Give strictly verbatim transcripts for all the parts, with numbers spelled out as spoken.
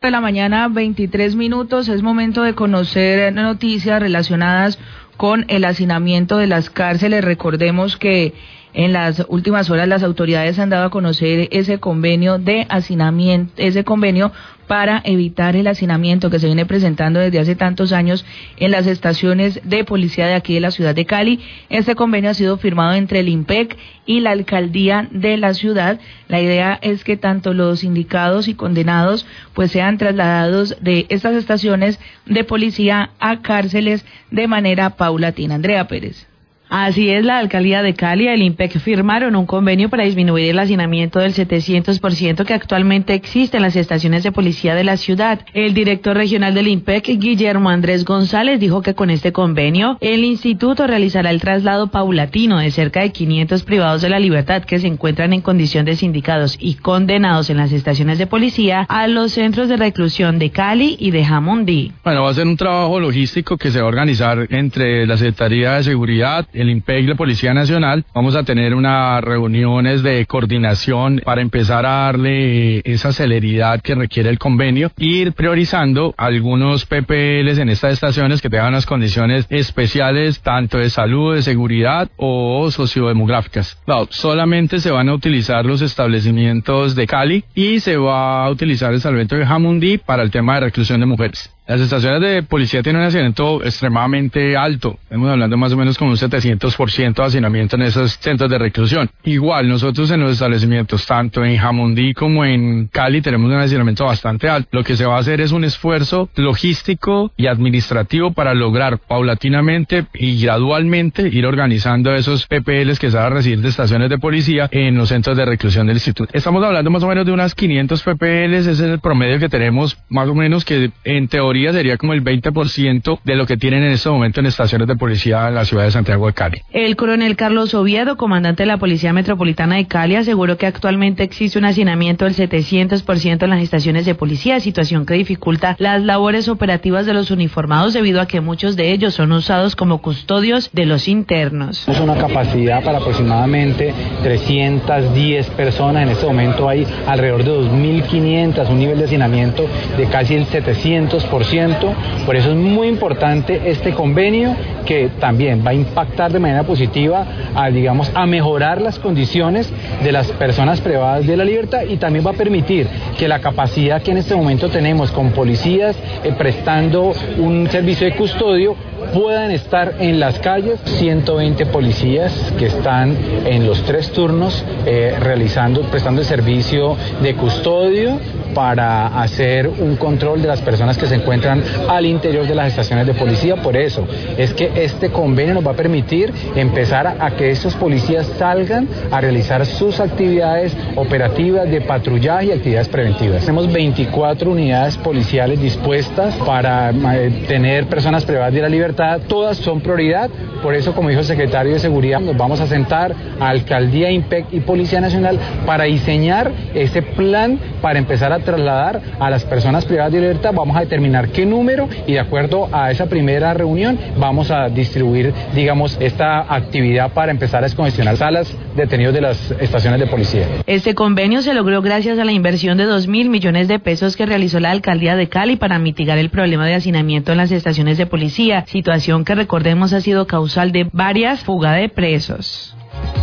De la mañana, veintitrés minutos, es momento de conocer noticias relacionadas con el hacinamiento de las cárceles. Recordemos que en las últimas horas las autoridades han dado a conocer ese convenio de hacinamiento, ese convenio para evitar el hacinamiento que se viene presentando desde hace tantos años en las estaciones de policía de aquí de la ciudad de Cali. Este convenio ha sido firmado entre el IMPEC y la alcaldía de la ciudad. La idea es que tanto los indicados y condenados pues sean trasladados de estas estaciones de policía a cárceles de manera paulatina. Andrea Pérez. Así es, la alcaldía de Cali y el IMPEC firmaron un convenio para disminuir el hacinamiento del setecientos por ciento que actualmente existe en las estaciones de policía de la ciudad. El director regional del IMPEC, Guillermo Andrés González, dijo que con este convenio el instituto realizará el traslado paulatino de cerca de quinientos privados de la libertad que se encuentran en condición de sindicados y condenados en las estaciones de policía a los centros de reclusión de Cali y de Jamundí. Bueno, va a ser un trabajo logístico que se va a organizar entre la Secretaría de Seguridad, el IMPEC y la Policía Nacional. Vamos a tener unas reuniones de coordinación para empezar a darle esa celeridad que requiere el convenio, e ir priorizando algunos P P Ls en estas estaciones que tengan unas condiciones especiales, tanto de salud, de seguridad o sociodemográficas. No, solamente se van a utilizar los establecimientos de Cali y se va a utilizar el salvamento de Jamundí para el tema de reclusión de mujeres. Las estaciones de policía tienen un hacinamiento extremadamente alto. Estamos hablando más o menos con un setecientos por ciento de hacinamiento en esos centros de reclusión. Igual, nosotros en los establecimientos, tanto en Jamundí como en Cali, tenemos un hacinamiento bastante alto. Lo que se va a hacer es un esfuerzo logístico y administrativo para lograr paulatinamente y gradualmente ir organizando esos P P Ls que se van a recibir de estaciones de policía en los centros de reclusión del instituto. Estamos hablando más o menos de unas quinientos P P Ls, ese es el promedio que tenemos, más o menos, que en teoría sería como el veinte por ciento de lo que tienen en este momento en estaciones de policía en la ciudad de Santiago de Cali. El coronel Carlos Oviedo, comandante de la Policía Metropolitana de Cali, aseguró que actualmente existe un hacinamiento del setecientos por ciento en las estaciones de policía, situación que dificulta las labores operativas de los uniformados debido a que muchos de ellos son usados como custodios de los internos. Es una capacidad para aproximadamente trescientas diez personas. En este momento hay alrededor de dos mil quinientas, un nivel de hacinamiento de casi el setecientos por ciento. Por eso es muy importante este convenio, que también va a impactar de manera positiva a, digamos, a mejorar las condiciones de las personas privadas de la libertad, y también va a permitir que la capacidad que en este momento tenemos con policías eh, prestando un servicio de custodio puedan estar en las calles. ciento veinte policías que están en los tres turnos eh, realizando, prestando el servicio de custodio para hacer un control de las personas que se encuentran al interior de las estaciones de policía. Por eso es que este convenio nos va a permitir empezar a, a que estos policías salgan a realizar sus actividades operativas de patrullaje y actividades preventivas. Tenemos veinticuatro unidades policiales dispuestas para eh, tener personas privadas de la libertad. Todas son prioridad. Por eso, como dijo el secretario de Seguridad, nos vamos a sentar a Alcaldía, IMPEC y Policía Nacional para diseñar ese plan para empezar a trasladar a las personas privadas de libertad. Vamos a determinar qué número, y de acuerdo a esa primera reunión vamos a distribuir, digamos, esta actividad para empezar a descongestionar salas detenidos de las estaciones de policía. Este convenio se logró gracias a la inversión de dos mil millones de pesos que realizó la alcaldía de Cali para mitigar el problema de hacinamiento en las estaciones de policía, situación que, recordemos, ha sido causal de varias fugas de presos.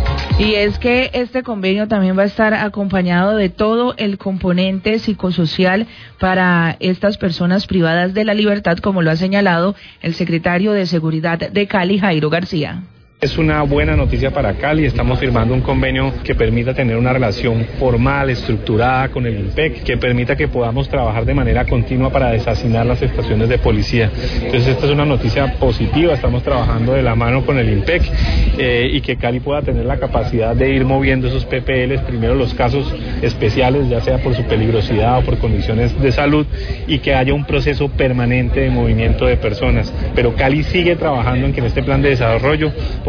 Y es que este convenio también va a estar acompañado de todo el componente psicosocial para estas personas privadas de la libertad, como lo ha señalado el secretario de Seguridad de Cali, Jairo García. Es una buena noticia para Cali. Estamos firmando un convenio que permita tener una relación formal, estructurada con el IMPEC, que permita que podamos trabajar de manera continua para deshacinar las estaciones de policía. Entonces, esta es una noticia positiva. Estamos trabajando de la mano con el IMPEC eh, y que Cali pueda tener la capacidad de ir moviendo esos P P Ls, primero los casos especiales, ya sea por su peligrosidad o por condiciones de salud, y que haya un proceso permanente de movimiento de personas. Pero Cali sigue trabajando en que en este plan de desarrollo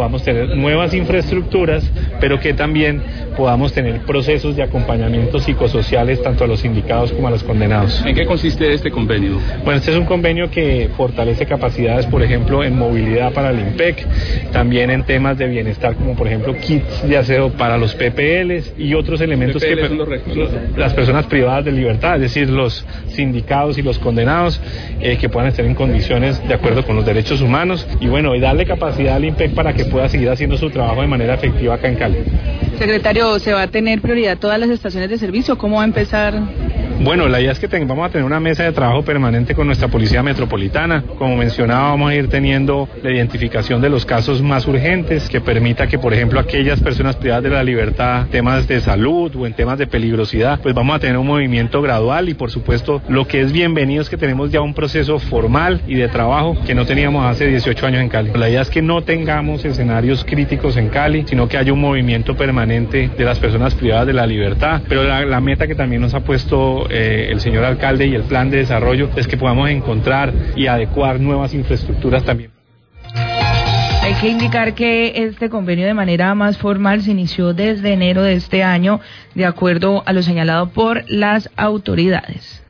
podamos tener nuevas infraestructuras, pero que también podamos tener procesos de acompañamiento psicosociales tanto a los indicados como a los condenados. ¿En qué consiste este convenio? Bueno, este es un convenio que fortalece capacidades, por ejemplo, en movilidad para el IMPEC, también en temas de bienestar, como por ejemplo kits de aseo para los P P Ls y otros elementos P P Ls que son los reclusos. las personas privadas de libertad, es decir, los sindicados y los condenados eh, que puedan estar en condiciones de acuerdo con los derechos humanos y bueno, y darle capacidad al IMPEC para que pueda seguir haciendo su trabajo de manera efectiva acá en Cali. Secretario, ¿se va a tener prioridad todas las estaciones de servicio? ¿Cómo va a empezar? Bueno, la idea es que ten, vamos a tener una mesa de trabajo permanente con nuestra Policía Metropolitana. Como mencionaba, vamos a ir teniendo la identificación de los casos más urgentes que permita que, por ejemplo, aquellas personas privadas de la libertad, temas de salud o en temas de peligrosidad, pues vamos a tener un movimiento gradual y, por supuesto, lo que es bienvenido es que tenemos ya un proceso formal y de trabajo que no teníamos hace dieciocho años en Cali. La idea es que no tengamos escenarios críticos en Cali, sino que haya un movimiento permanente de las personas privadas de la libertad. Pero la, la meta que también nos ha puesto eh, el señor alcalde y el plan de desarrollo es que podamos encontrar y adecuar nuevas infraestructuras también. Hay que indicar que este convenio de manera más formal se inició desde enero de este año, de acuerdo a lo señalado por las autoridades.